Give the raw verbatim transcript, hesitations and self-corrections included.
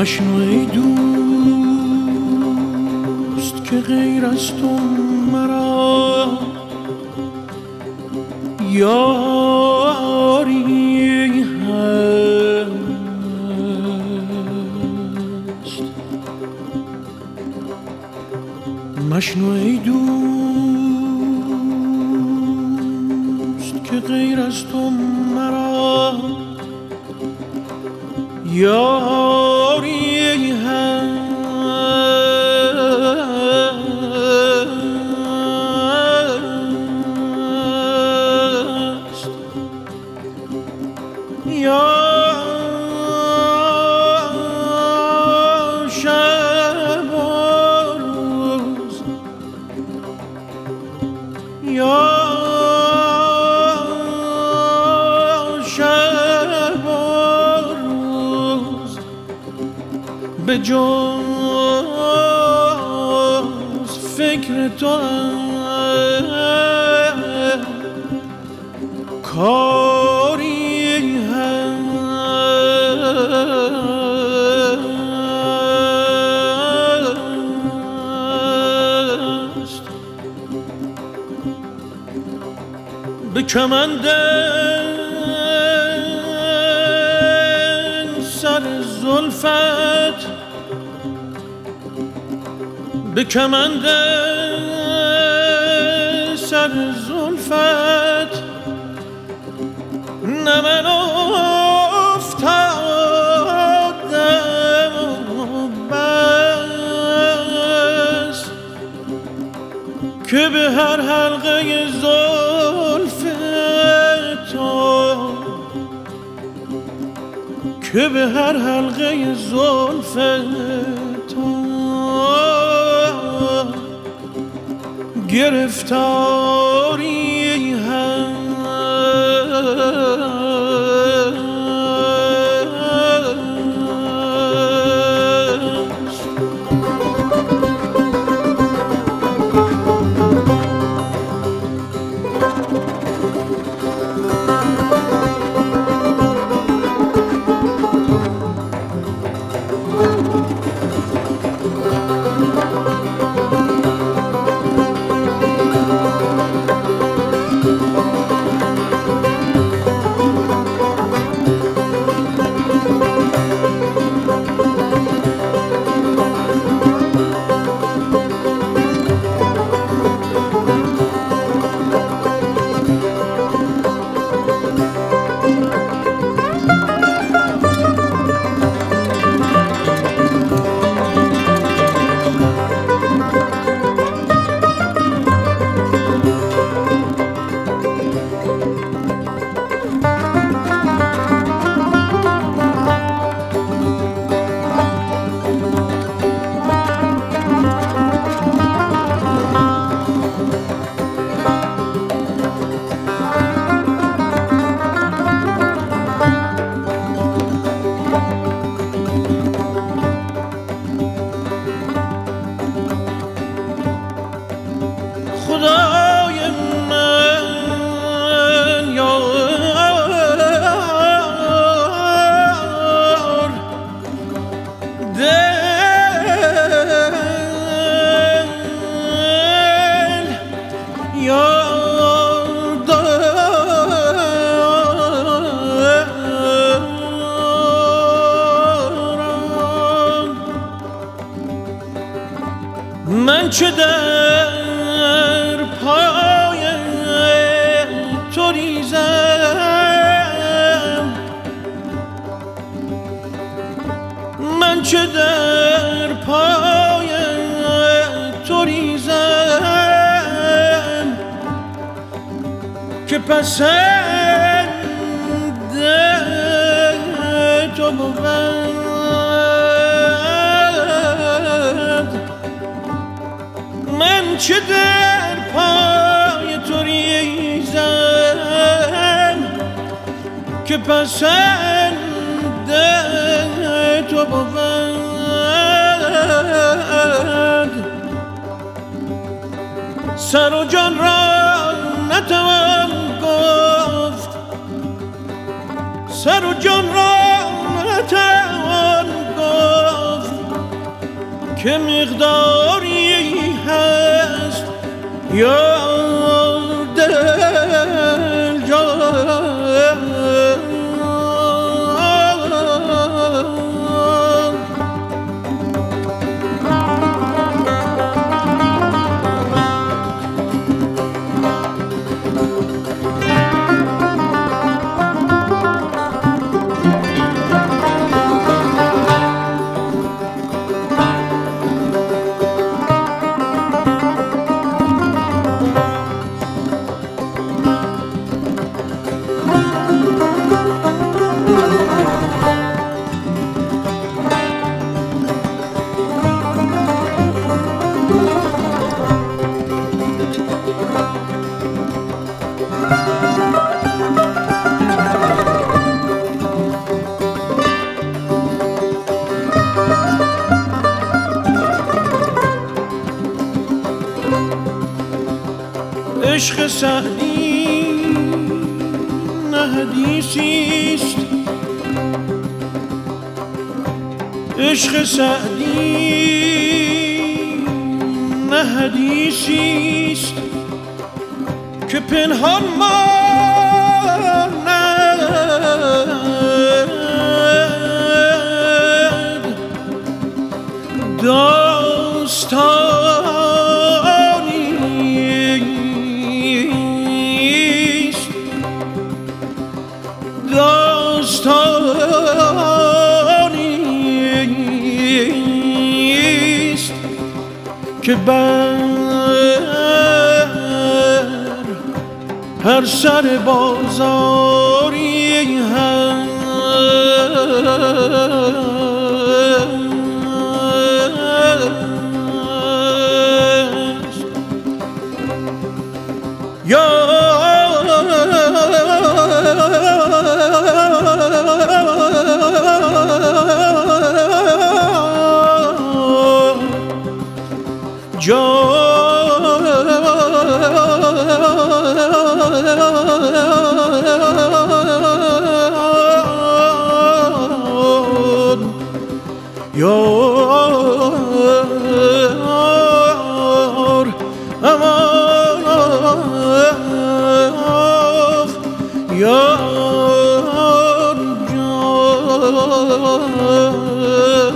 مشنو ای دوست که غیر از تو مرا یاری هست. مشنو ای دوست که غیر از تو مرا یاری هست. یا شب و روز، یا شب و روز به جز فکر تو کاری هست. به کمند سر زلفت، به کمند سر زلفت نه من افتادم و بس که به هر حلقه زلف تو، که به هر حلقه زلف تو گرفتاری هست. خدای من یار دل یار دارم. من چه در پای تو ریزم، من چه در پای تو ریزم که پسند تو بود. من چه در پای تو ریزم که پسند تو بود. سر و جان را نتوان گفت، سر و جان را نتوان گفت که مقداری هست یا دل جان. عشق سعدی نه حدیثیست، عشق سعدی نه حدیثیست که پنهان ماند داستان داستانیست که بر هر سر بازاری هست یا یار امان یار جان